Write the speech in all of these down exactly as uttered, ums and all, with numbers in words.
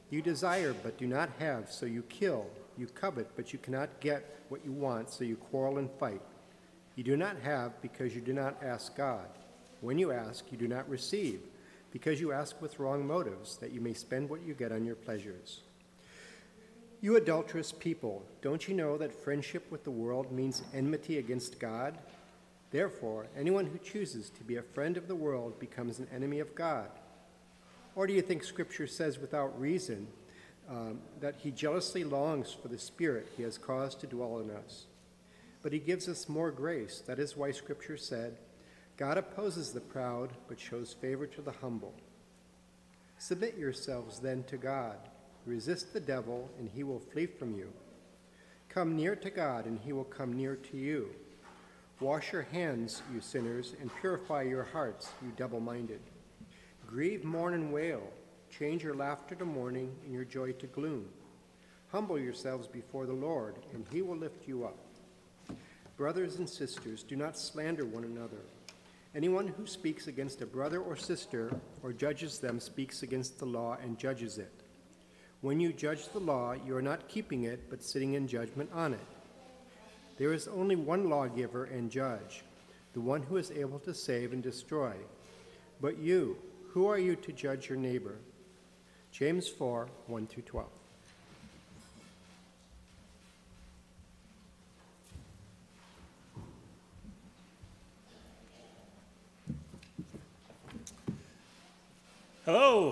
You desire but do not have, so you kill. You covet but you cannot get what you want, so you quarrel and fight. You do not have because you do not ask God. When you ask, you do not receive, because you ask with wrong motives, that you may spend what you get on your pleasures. You adulterous people, don't you know that friendship with the world means enmity against God? Therefore, anyone who chooses to be a friend of the world becomes an enemy of God. Or do you think Scripture says without reason um, that he jealously longs for the Spirit he has caused to dwell in us? But he gives us more grace. That is why Scripture said, God opposes the proud, but shows favor to the humble. Submit yourselves then to God. Resist the devil, and he will flee from you. Come near to God, and he will come near to you. Wash your hands, you sinners, and purify your hearts, you double-minded. Grieve, mourn, and wail. Change your laughter to mourning and your joy to gloom. Humble yourselves before the Lord, and he will lift you up. Brothers and sisters, do not slander one another. Anyone who speaks against a brother or sister or judges them speaks against the law and judges it. When you judge the law, you are not keeping it, but sitting in judgment on it. There is only one lawgiver and judge, the one who is able to save and destroy. But you, who are you to judge your neighbor? James four, one through twelve. Hello.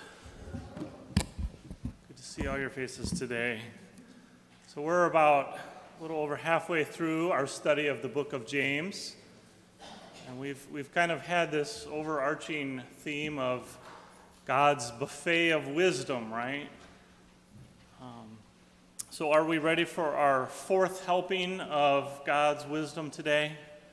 Good to see all your faces today. So we're about a little over halfway through our study of the book of James. And we've, we've kind of had this overarching theme of God's buffet of wisdom, right? Um, so are we ready for our fourth helping of God's wisdom today?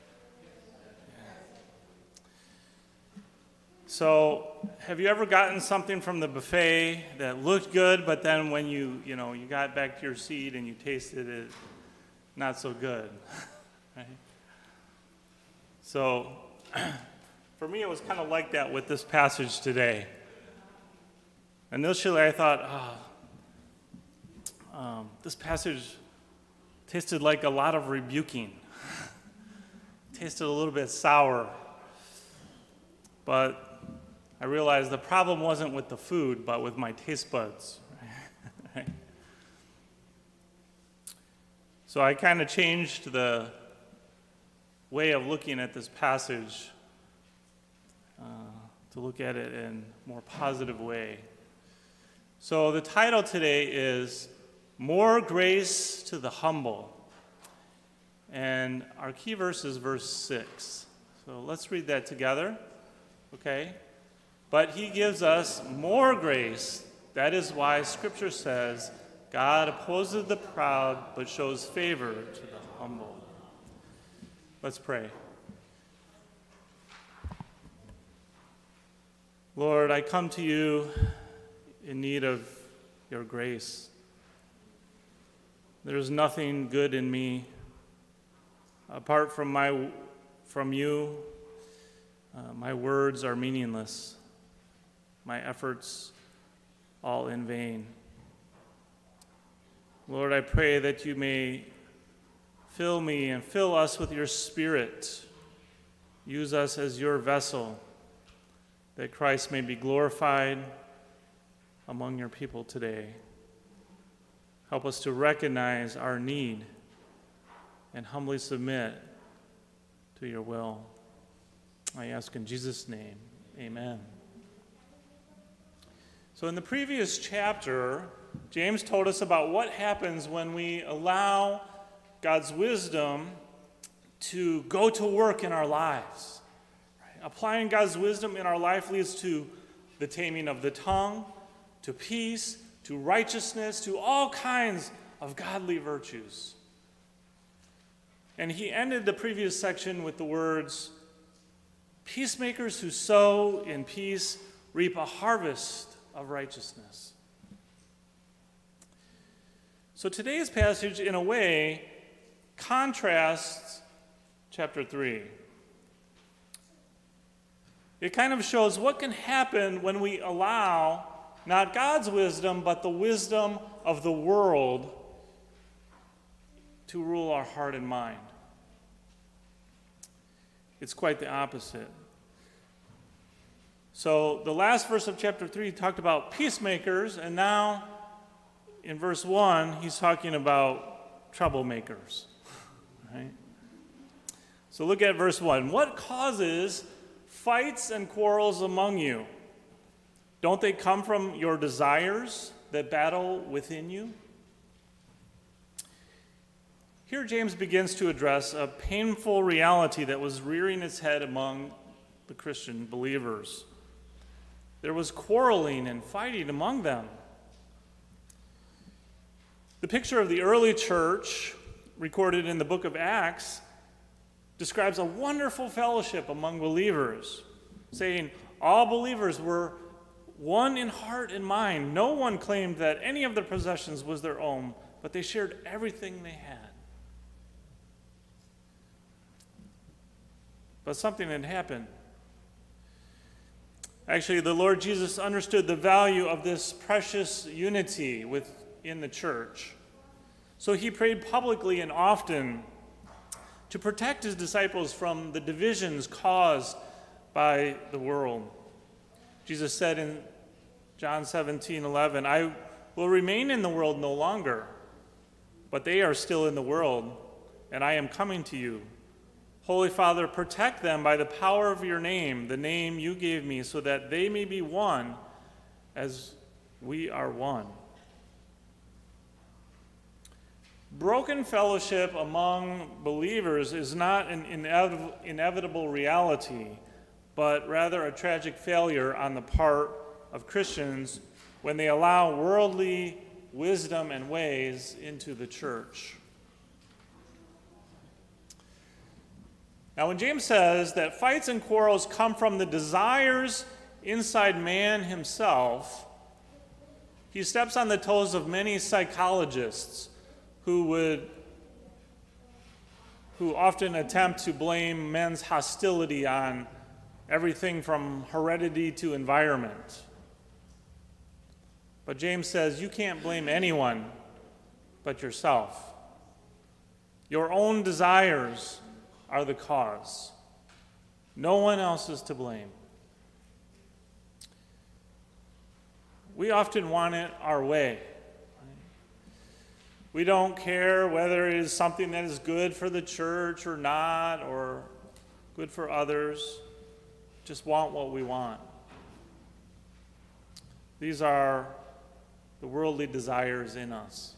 So, have you ever gotten something from the buffet that looked good, but then when you, you know, you got back to your seat and you tasted it, not so good, right? So, for me, it was kind of like that with this passage today. Initially, I thought, oh, um, this passage tasted like a lot of rebuking. Tasted a little bit sour, but I realized the problem wasn't with the food, but with my taste buds. Right? So I kind of changed the way of looking at this passage uh, to look at it in a more positive way. So the title today is More Grace to the Humble. And our key verse is verse six. So let's read that together, okay? But he gives us more grace. That is why Scripture says, God opposes the proud, but shows favor to the humble. Let's pray. Lord, I come to you in need of your grace. There is nothing good in me apart from my from you. Uh, my words are meaningless. My efforts all in vain. Lord, I pray that you may fill me and fill us with your Spirit. Use us as your vessel, that Christ may be glorified among your people today. Help us to recognize our need and humbly submit to your will. I ask in Jesus' name, amen. So in the previous chapter, James told us about what happens when we allow God's wisdom to go to work in our lives. Right? Applying God's wisdom in our life leads to the taming of the tongue, to peace, to righteousness, to all kinds of godly virtues. And he ended the previous section with the words, peacemakers who sow in peace reap a harvest of righteousness. So today's passage, in a way, contrasts chapter three. It kind of shows what can happen when we allow not God's wisdom, but the wisdom of the world to rule our heart and mind. It's quite the opposite. So the last verse of chapter three talked about peacemakers, and now in verse one, he's talking about troublemakers. Right? So look at verse one. What causes fights and quarrels among you? Don't they come from your desires that battle within you? Here James begins to address a painful reality that was rearing its head among the Christian believers. There was quarreling and fighting among them. The picture of the early church, recorded in the book of Acts, describes a wonderful fellowship among believers, saying all believers were one in heart and mind. No one claimed that any of their possessions was their own, but they shared everything they had. But something had happened. Actually, the Lord Jesus understood the value of this precious unity within the church. So he prayed publicly and often to protect his disciples from the divisions caused by the world. Jesus said in John seventeen eleven, I will remain in the world no longer, but they are still in the world, and I am coming to you. Holy Father, protect them by the power of your name, the name you gave me, so that they may be one as we are one. Broken fellowship among believers is not an inevitable, inevitable reality, but rather a tragic failure on the part of Christians when they allow worldly wisdom and ways into the church. Now, when James says that fights and quarrels come from the desires inside man himself, he steps on the toes of many psychologists who would who often attempt to blame men's hostility on everything from heredity to environment. But James says you can't blame anyone but yourself. Your own desires are the cause. No one else is to blame. We often want it our way. We don't care whether it is something that is good for the church or not, or good for others. Just want what we want. These are the worldly desires in us.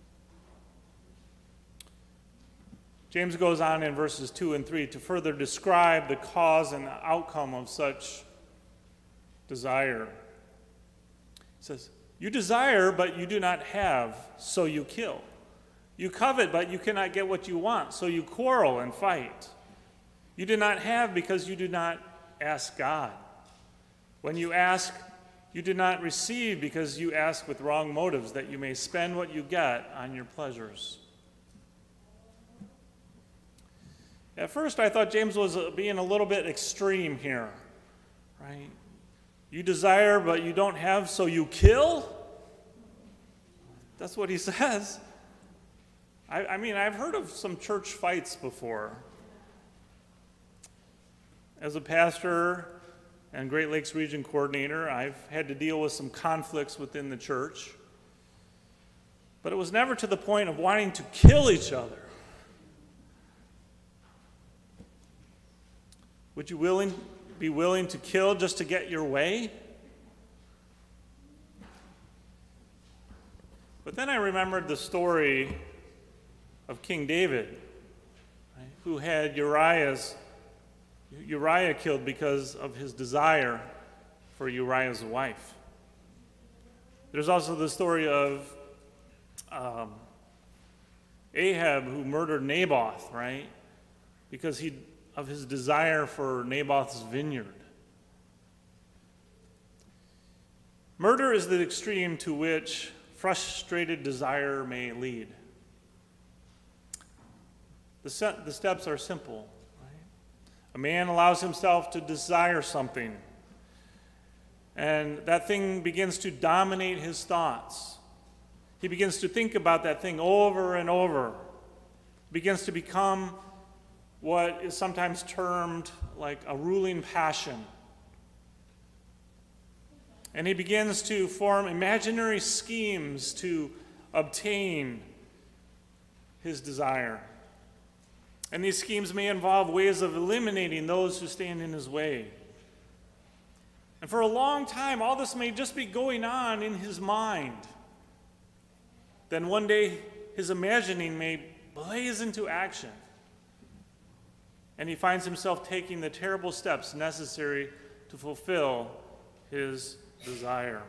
James goes on in verses two and three to further describe the cause and the outcome of such desire. He says, you desire, but you do not have, so you kill. You covet, but you cannot get what you want, so you quarrel and fight. You do not have because you do not ask God. When you ask, you do not receive because you ask with wrong motives, that you may spend what you get on your pleasures. At first, I thought James was being a little bit extreme here, right? You desire, but you don't have, so you kill? That's what he says. I, I mean, I've heard of some church fights before. As a pastor and Great Lakes Region Coordinator, I've had to deal with some conflicts within the church. But it was never to the point of wanting to kill each other. Would you willing, be willing to kill just to get your way? But then I remembered the story of King David, right, who had Uriah's, Uriah killed because of his desire for Uriah's wife. There's also the story of um, Ahab, who murdered Naboth, right, because he of his desire for Naboth's vineyard. Murder is the extreme to which frustrated desire may lead. The, se- the steps are simple. Right? A man allows himself to desire something. And that thing begins to dominate his thoughts. He begins to think about that thing over and over. Begins to become what is sometimes termed like a ruling passion. And he begins to form imaginary schemes to obtain his desire. And these schemes may involve ways of eliminating those who stand in his way. And for a long time, all this may just be going on in his mind. Then one day, his imagining may blaze into action. And he finds himself taking the terrible steps necessary to fulfill his desire.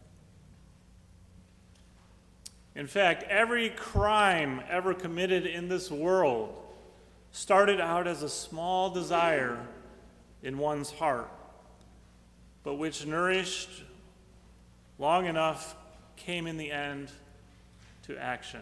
In fact, every crime ever committed in this world started out as a small desire in one's heart, but which, nourished long enough, came in the end to action.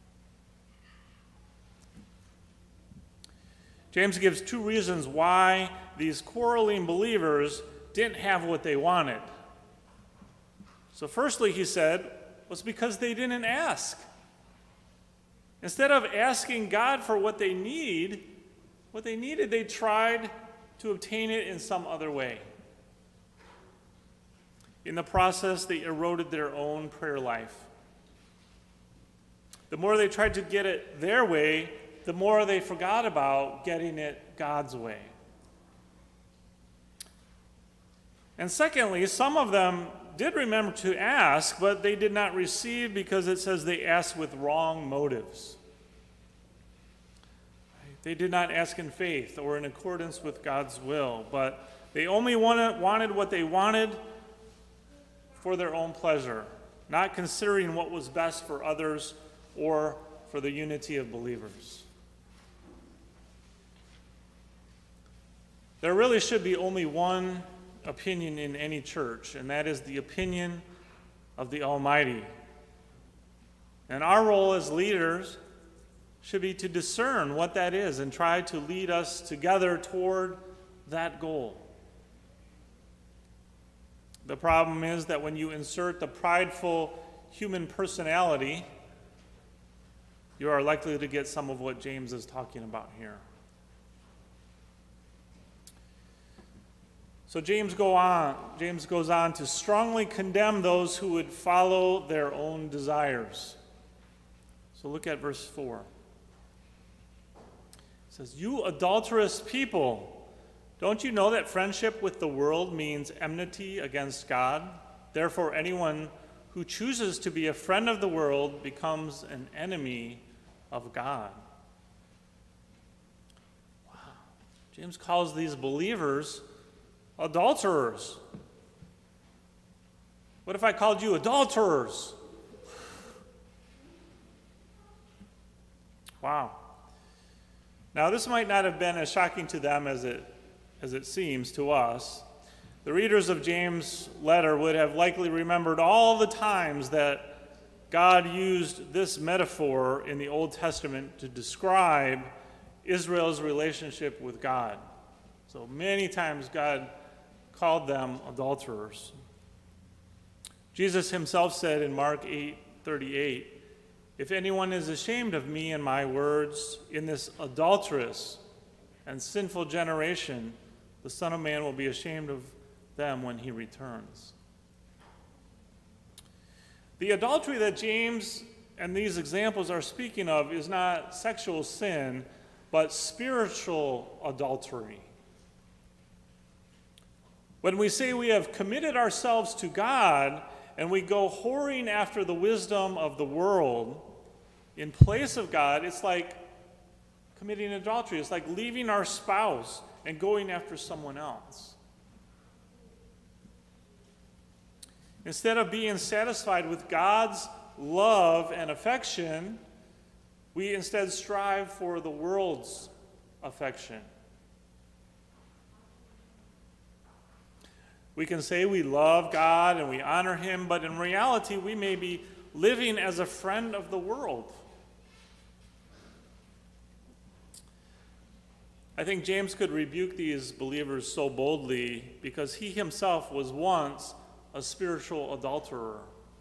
James gives two reasons why these quarreling believers didn't have what they wanted. So firstly, he said, was because they didn't ask. Instead of asking God for what they need, what they needed, they tried to obtain it in some other way. In the process, they eroded their own prayer life. The more they tried to get it their way, the more they forgot about getting it God's way. And secondly, some of them did remember to ask, but they did not receive because it says they asked with wrong motives. They did not ask in faith or in accordance with God's will, but they only wanted, wanted what they wanted for their own pleasure, not considering what was best for others or for the unity of believers. There really should be only one opinion in any church, and that is the opinion of the Almighty. And our role as leaders should be to discern what that is and try to lead us together toward that goal. The problem is that when you insert the prideful human personality, you are likely to get some of what James is talking about here. So James go on, James goes on to strongly condemn those who would follow their own desires. So look at verse four. It says, "You adulterous people, don't you know that friendship with the world means enmity against God? Therefore, anyone who chooses to be a friend of the world becomes an enemy of God." Wow. James calls these believers adulterers. What if I called you adulterers? Wow. Now, this might not have been as shocking to them as it, as it seems to us. The readers of James' letter would have likely remembered all the times that God used this metaphor in the Old Testament to describe Israel's relationship with God. So many times God called them adulterers. Jesus himself said in Mark eight thirty-eight, "If anyone is ashamed of me and my words in this adulterous and sinful generation, the Son of Man will be ashamed of them when he returns." The adultery that James and these examples are speaking of is not sexual sin, but spiritual adultery. When we say we have committed ourselves to God and we go whoring after the wisdom of the world in place of God, it's like committing adultery. It's like leaving our spouse and going after someone else. Instead of being satisfied with God's love and affection, we instead strive for the world's affection. We can say we love God and we honor him, but in reality, we may be living as a friend of the world. I think James could rebuke these believers so boldly because he himself was once a spiritual adulterer.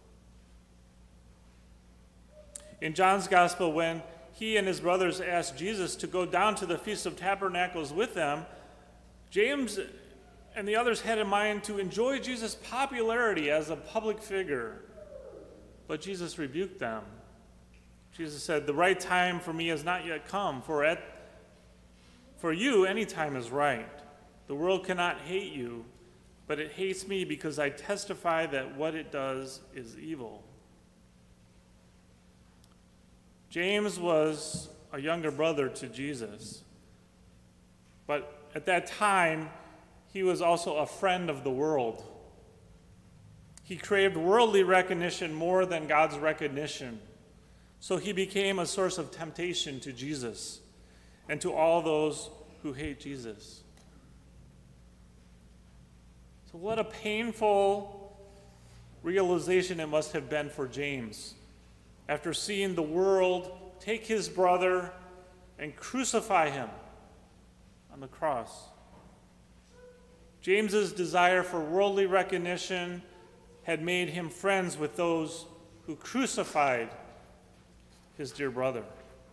In John's Gospel, when he and his brothers asked Jesus to go down to the Feast of Tabernacles with them, James and the others had in mind to enjoy Jesus' popularity as a public figure. But Jesus rebuked them. Jesus said, "The right time for me has not yet come, for at for you any time is right. The world cannot hate you, but it hates me because I testify that what it does is evil." James was a younger brother to Jesus, but at that time, he was also a friend of the world. He craved worldly recognition more than God's recognition, so he became a source of temptation to Jesus and to all those who hate Jesus. So what a painful realization it must have been for James after seeing the world take his brother and crucify him on the cross. James's desire for worldly recognition had made him friends with those who crucified his dear brother.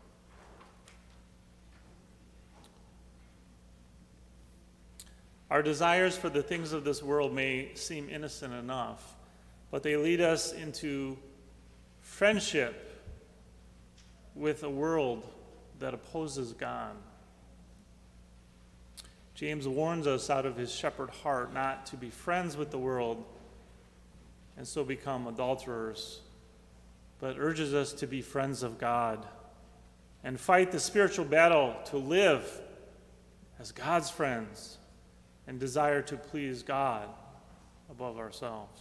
Our desires for the things of this world may seem innocent enough, but they lead us into friendship with a world that opposes God. James warns us out of his shepherd heart not to be friends with the world and so become adulterers, but urges us to be friends of God and fight the spiritual battle to live as God's friends and desire to please God above ourselves.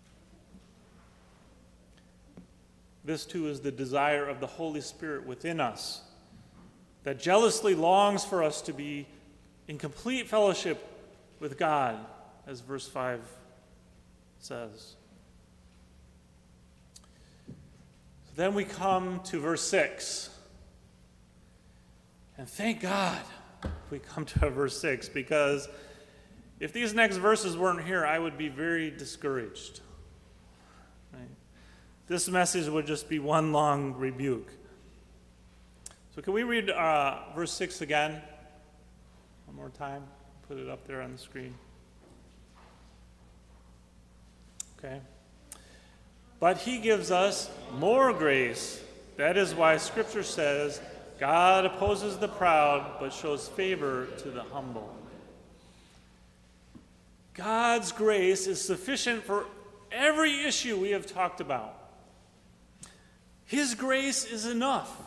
This too is the desire of the Holy Spirit within us, that jealously longs for us to be in complete fellowship with God, as verse five says. So then we come to verse six. And thank God we come to verse six, because if these next verses weren't here, I would be very discouraged. Right? This message would just be one long rebuke. So can we read uh, verse six again? One more time. Put it up there on the screen. Okay. But he gives us more grace. That is why Scripture says, God opposes the proud, but shows favor to the humble. God's grace is sufficient for every issue we have talked about. His grace is enough.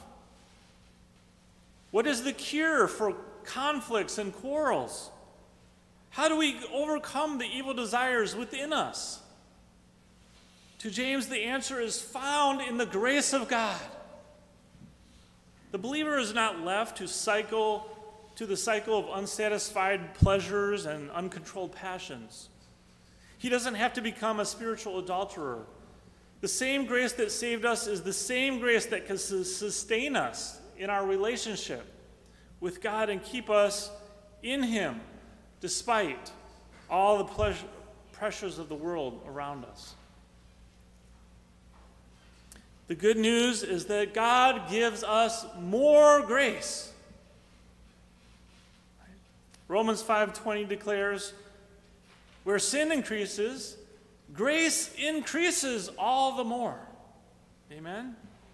What is the cure for conflicts and quarrels? How do we overcome the evil desires within us? To James, the answer is found in the grace of God. The believer is not left to cycle to the cycle of unsatisfied pleasures and uncontrolled passions. He doesn't have to become a spiritual adulterer. The same grace that saved us is the same grace that can sustain us in our relationship with God and keep us in Him despite all the pleasure, pressures of the world around us. The good news is that God gives us more grace. Romans five twenty declares, where sin increases, grace increases all the more. Amen?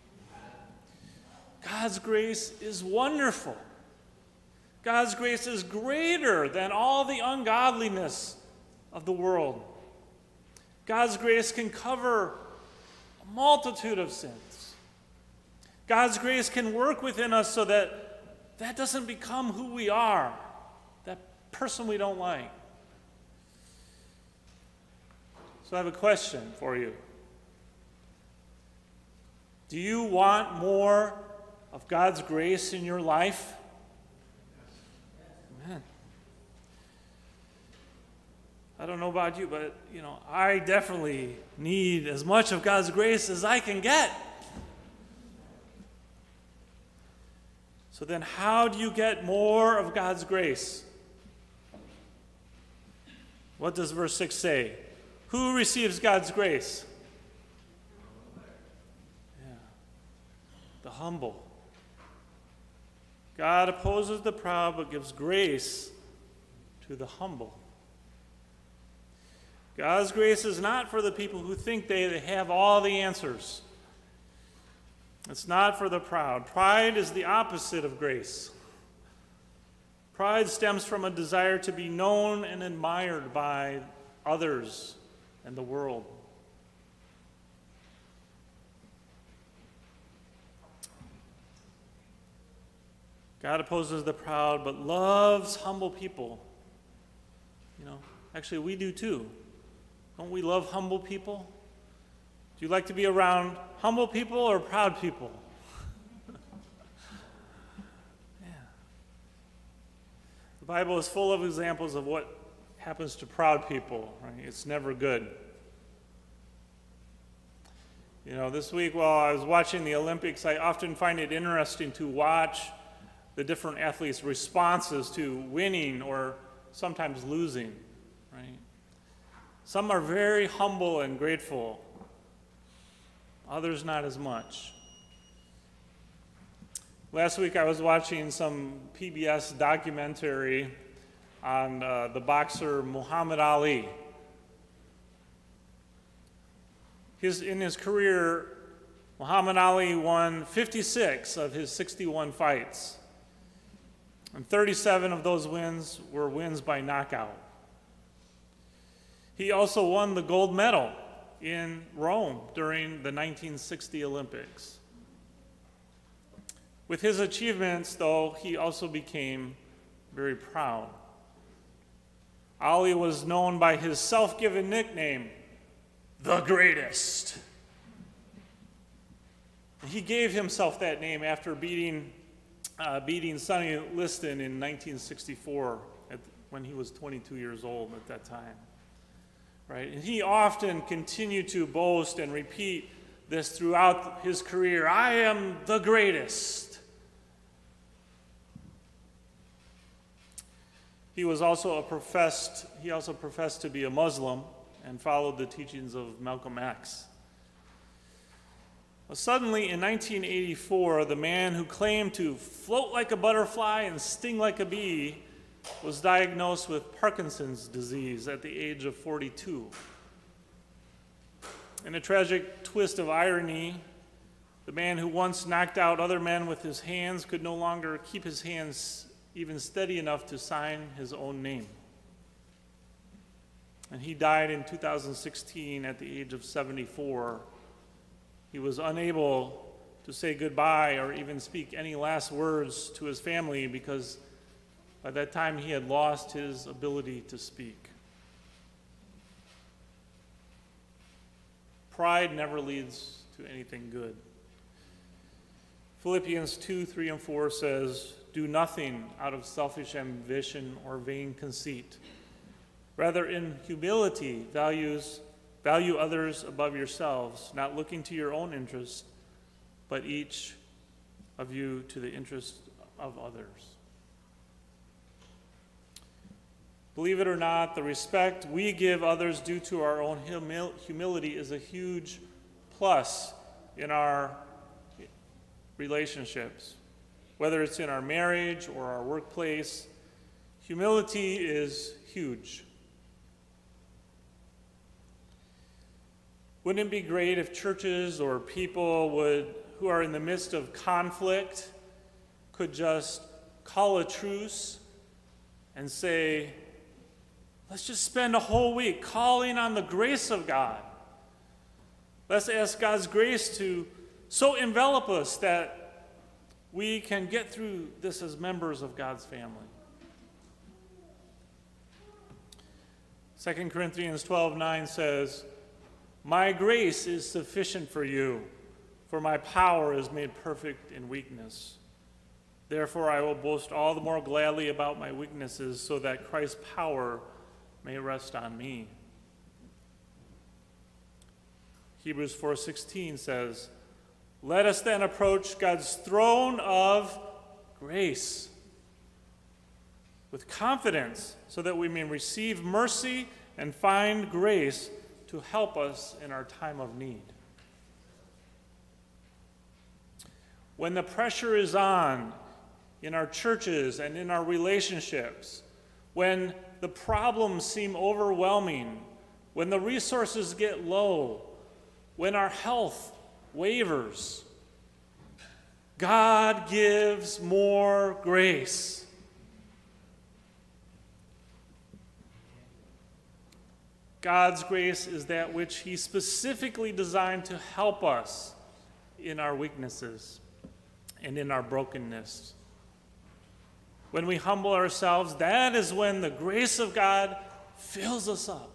God's grace is wonderful. God's grace is greater than all the ungodliness of the world. God's grace can cover a multitude of sins. God's grace can work within us so that that doesn't become who we are, that person we don't like. So I have a question for you. Do you want more of God's grace in your life? Amen. I don't know about you, but you know, I definitely need as much of God's grace as I can get. So then how do you get more of God's grace? What does verse six say? Who receives God's grace? Yeah. The humble. God opposes the proud but gives grace to the humble. God's grace is not for the people who think they have all the answers. It's not for the proud. Pride is the opposite of grace. Pride stems from a desire to be known and admired by others and the world. God opposes the proud but loves humble people. You know, actually we do too. Don't we love humble people? Do you like to be around humble people or proud people? Yeah. The Bible is full of examples of what happens to proud people, right? It's never good. You know, this week while I was watching the Olympics, I often find it interesting to watch the different athletes' responses to winning or sometimes losing, right? Some are very humble and grateful. Others not as much. Last week I was watching some P B S documentary on uh, the boxer Muhammad Ali. His, in his career, Muhammad Ali won fifty-six of his sixty-one fights. And thirty-seven of those wins were wins by knockout. He also won the gold medal in Rome during the nineteen sixty Olympics. With his achievements, though, he also became very proud. Ali was known by his self-given nickname, the greatest. He gave himself that name after beating, uh, beating Sonny Liston in nineteen sixty-four at, when he was twenty-two years old at that time. Right? And he often continued to boast and repeat this throughout his career. I am the greatest. He was also a professed, he also professed to be a Muslim and followed the teachings of Malcolm X. Well, suddenly in nineteen eighty-four, the man who claimed to float like a butterfly and sting like a bee was diagnosed with Parkinson's disease at the age of forty-two. In a tragic twist of irony, the man who once knocked out other men with his hands could no longer keep his hands even steady enough to sign his own name. And he died in two thousand sixteen at the age of seventy-four. He was unable to say goodbye or even speak any last words to his family because by that time, he had lost his ability to speak. Pride never leads to anything good. Philippians two, three, and four says, do nothing out of selfish ambition or vain conceit. Rather, in humility, values, value others above yourselves, not looking to your own interest, but each of you to the interest of others. Believe it or not, the respect we give others due to our own humil- humility is a huge plus in our relationships. Whether it's in our marriage or our workplace, humility is huge. Wouldn't it be great if churches or people would, who are in the midst of conflict could just call a truce and say, let's just spend a whole week calling on the grace of God. Let's ask God's grace to so envelop us that we can get through this as members of God's family. Second Corinthians twelve nine says, my grace is sufficient for you, for my power is made perfect in weakness. Therefore I will boast all the more gladly about my weaknesses, so that Christ's power may rest on me. Hebrews four sixteen says, let us then approach God's throne of grace with confidence, so that we may receive mercy and find grace to to help us in our time of need. When the pressure is on in our churches and in our relationships, when the problems seem overwhelming, when the resources get low, when our health wavers, God gives more grace. God's grace is that which He specifically designed to help us in our weaknesses and in our brokenness. When we humble ourselves, that is when the grace of God fills us up.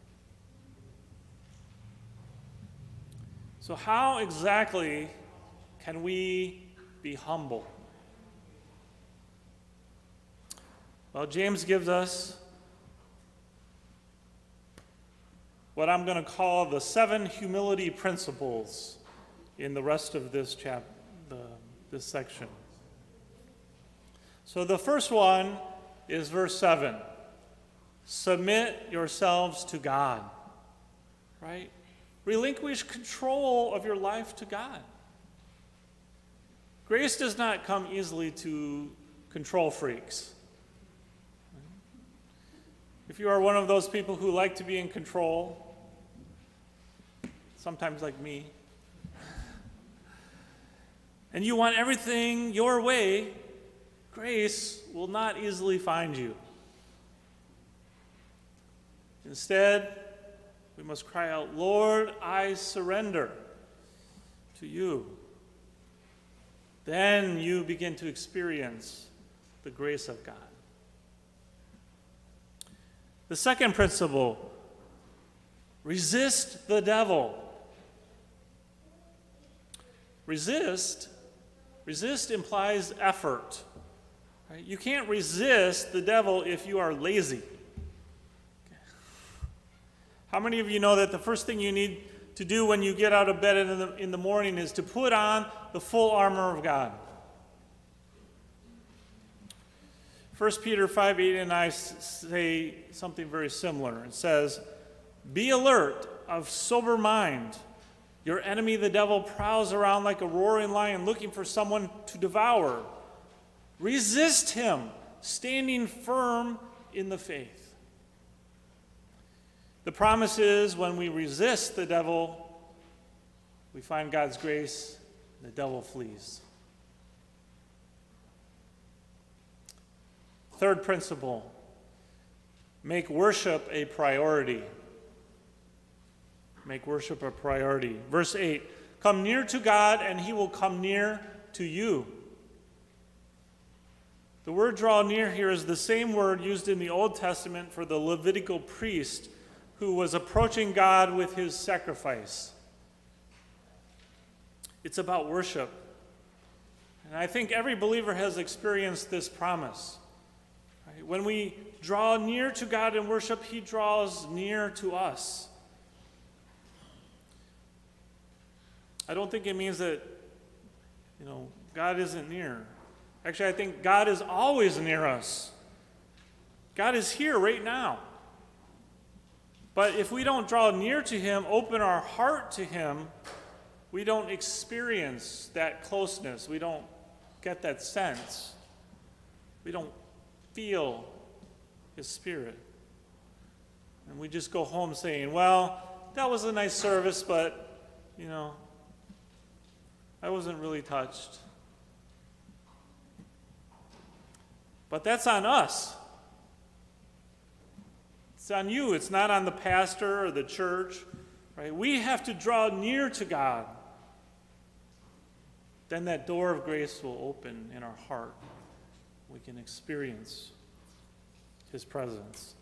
So how exactly can we be humble? Well, James gives us what I'm going to call the seven humility principles in the rest of this chap, the, this section. So the first one is verse seven. Submit yourselves to God, right? Relinquish control of your life to God. Grace does not come easily to control freaks. If you are one of those people who like to be in control, sometimes like me, and you want everything your way, grace will not easily find you. Instead, we must cry out, Lord, I surrender to you. Then you begin to experience the grace of God. The second principle, resist the devil. Resist, resist implies effort. Right? You can't resist the devil if you are lazy. How many of you know that the first thing you need to do when you get out of bed in the, in the morning is to put on the full armor of God? First Peter five, eight, and nine say something very similar. It says, be alert, of sober mind. Your enemy, the devil, prowls around like a roaring lion looking for someone to devour. Resist him, standing firm in the faith. The promise is when we resist the devil, we find God's grace, and the devil flees. Third principle, make worship a priority. Make worship a priority. Verse eight, come near to God and He will come near to you. The word draw near here is the same word used in the Old Testament for the Levitical priest who was approaching God with his sacrifice. It's about worship. And I think every believer has experienced this promise. Right? When we draw near to God in worship, He draws near to us. I don't think it means that, you know, God isn't near. Actually, I think God is always near us. God is here right now. But if we don't draw near to Him, open our heart to Him, we don't experience that closeness. We don't get that sense. We don't feel His Spirit. And we just go home saying, well, that was a nice service, but, you know, I wasn't really touched. But that's on us. It's on you. It's not on the pastor or the church. Right? We have to draw near to God. Then that door of grace will open in our heart. We can experience His presence.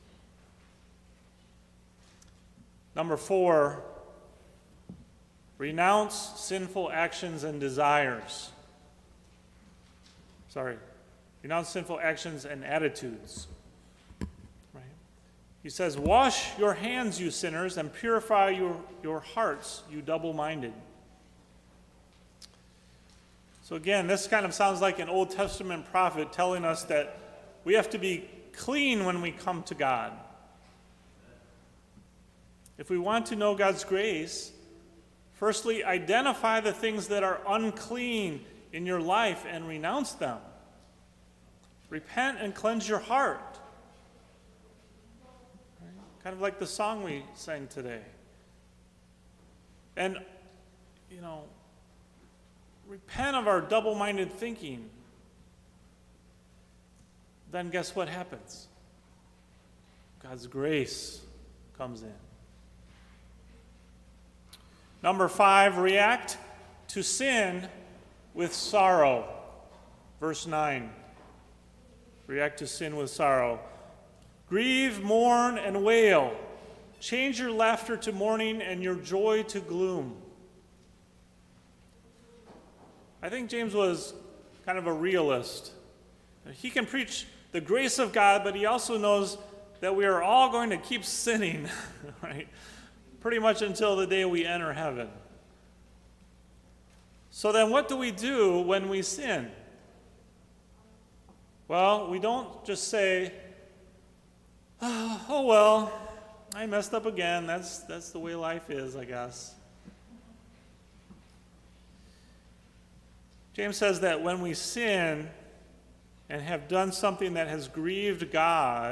Number four, renounce sinful actions and desires. Sorry. Renounce sinful actions and attitudes. Right? He says, wash your hands, you sinners, and purify your, your hearts, you double-minded. So again, this kind of sounds like an Old Testament prophet telling us that we have to be clean when we come to God. If we want to know God's grace, firstly, identify the things that are unclean in your life and renounce them. Repent and cleanse your heart. Right? Kind of like the song we sang today. And, you know, repent of our double-minded thinking. Then guess what happens? God's grace comes in. Number five, react to sin with sorrow. Verse nine. React to sin with sorrow. Grieve, mourn, and wail. Change your laughter to mourning and your joy to gloom. I think James was kind of a realist. He can preach the grace of God, but he also knows that we are all going to keep sinning, right? Pretty much until the day we enter heaven. So then what do we do when we sin? Well, we don't just say, oh, oh well, I messed up again. That's, that's the way life is, I guess. James says that when we sin and have done something that has grieved God,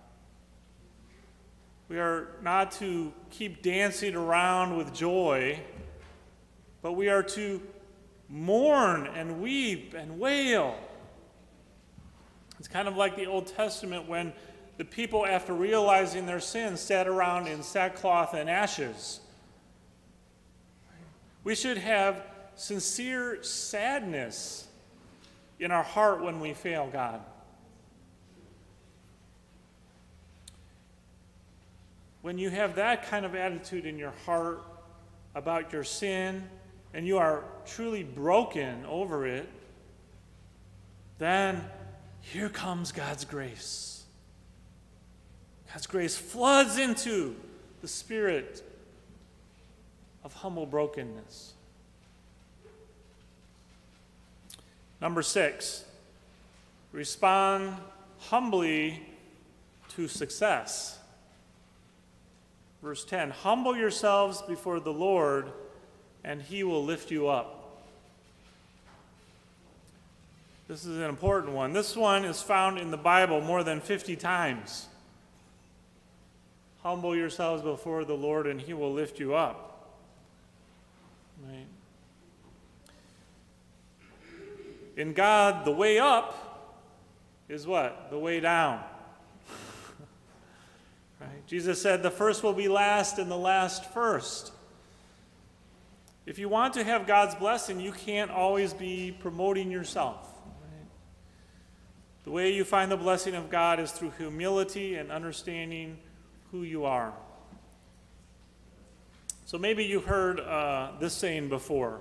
we are not to keep dancing around with joy, but we are to mourn and weep and wail. It's kind of like the Old Testament when the people, after realizing their sins, sat around in sackcloth and ashes. We should have sincere sadness in our heart when we fail God. When you have that kind of attitude in your heart about your sin, and you are truly broken over it, then here comes God's grace. God's grace floods into the spirit of humble brokenness. Number six, respond humbly to success. Verse ten, humble yourselves before the Lord, and he will lift you up. This is an important one. This one is found in the Bible more than fifty times. Humble yourselves before the Lord, and he will lift you up. Right? In God, the way up is what? The way down. Right? Jesus said, the first will be last and the last first. If you want to have God's blessing, you can't always be promoting yourself. Right? The way you find the blessing of God is through humility and understanding who you are. So maybe you heard uh, this saying before.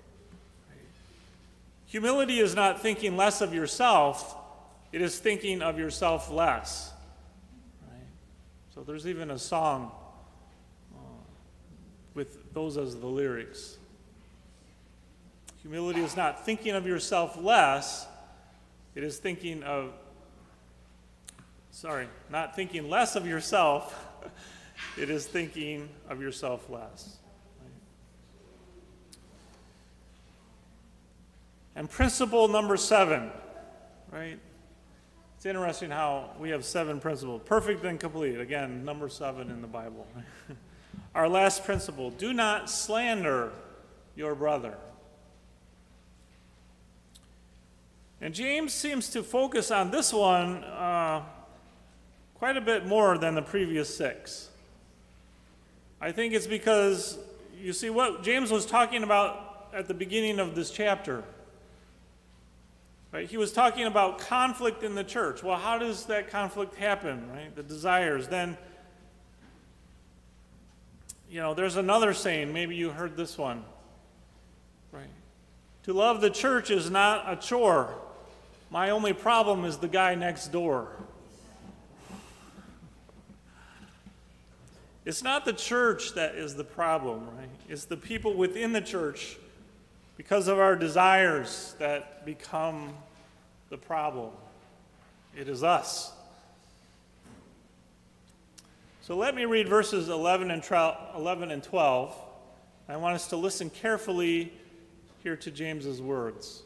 Humility is not thinking less of yourself, it is thinking of yourself less. Right? So there's even a song uh, with those as the lyrics. Humility is not thinking of yourself less, it is thinking of, sorry, not thinking less of yourself, it is thinking of yourself less. And principle number seven, right? It's interesting how we have seven principles. Perfect and complete. Again, number seven in the Bible. Our last principle, do not slander your brother. And James seems to focus on this one uh, quite a bit more than the previous six. I think it's because, you see, what James was talking about at the beginning of this chapter. Right? He was talking about conflict in the church. Well, how does that conflict happen, right? The desires. Then, you know, there's another saying, maybe you heard this one, right? To love the church is not a chore. My only problem is the guy next door. It's not the church that is the problem, right? It's the people within the church, because of our desires, that become the problem. It is us. So let me read verses eleven and twelve. I want us to listen carefully here to James's words.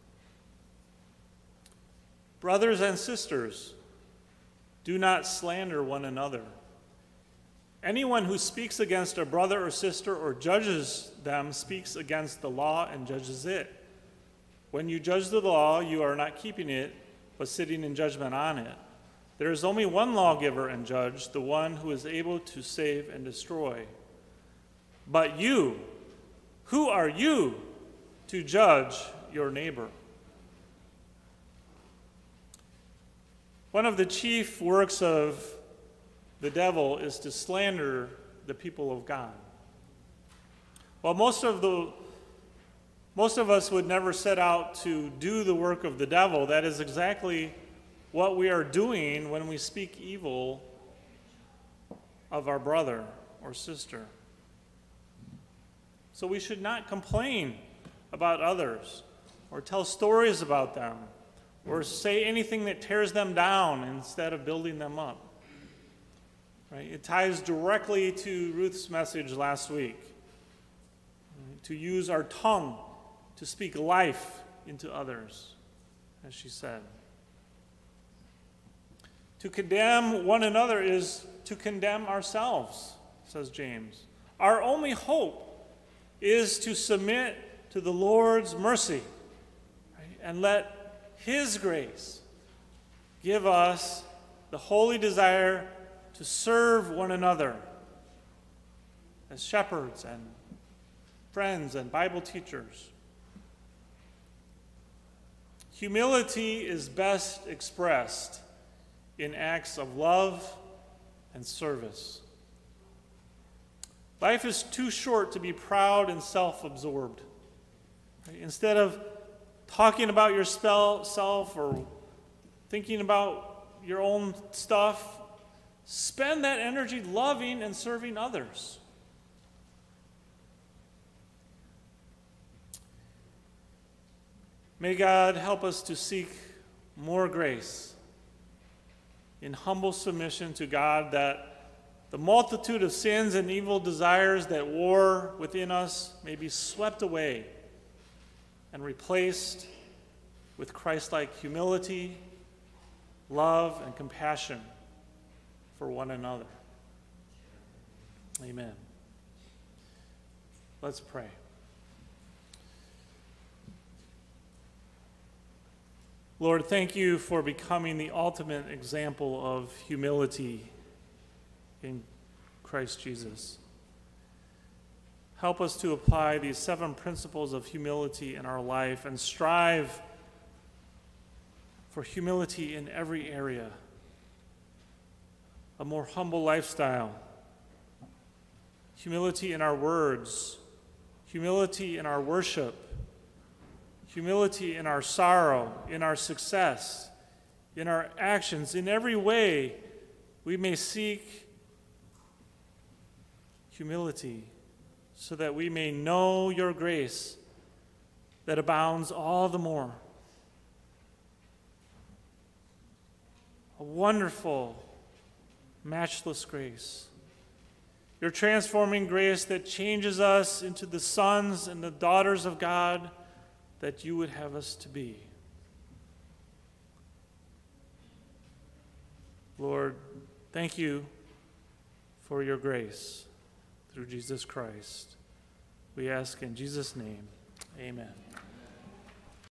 Brothers and sisters, do not slander one another. Anyone who speaks against a brother or sister or judges them speaks against the law and judges it. When you judge the law, you are not keeping it, but sitting in judgment on it. There is only one lawgiver and judge, the one who is able to save and destroy. But you, who are you to judge your neighbor? One of the chief works of the devil is to slander the people of God. While most of the most of us would never set out to do the work of the devil, that is exactly what we are doing when we speak evil of our brother or sister. So we should not complain about others or tell stories about them or say anything that tears them down instead of building them up. Right? It ties directly to Ruth's message last week. Right? To use our tongue to speak life into others, as she said. To condemn one another is to condemn ourselves, says James. Our only hope is to submit to the Lord's mercy, right? And let His grace give us the holy desire to serve one another as shepherds and friends and Bible teachers. Humility is best expressed in acts of love and service. Life is too short to be proud and self-absorbed. Right? Instead of talking about yourself or thinking about your own stuff, spend that energy loving and serving others. May God help us to seek more grace in humble submission to God, that the multitude of sins and evil desires that war within us may be swept away and replaced with Christ-like humility, love, and compassion for one another. Amen. Let's pray. Lord, thank you for becoming the ultimate example of humility in Christ Jesus. Help us to apply these seven principles of humility in our life and strive for humility in every area. A more humble lifestyle, humility in our words, humility in our worship, humility in our sorrow, in our success, in our actions. In every way, we may seek humility so that we may know your grace that abounds all the more. A wonderful, matchless grace. Your transforming grace that changes us into the sons and the daughters of God that you would have us to be. Lord, thank you for your grace through Jesus Christ. We ask in Jesus' name, amen.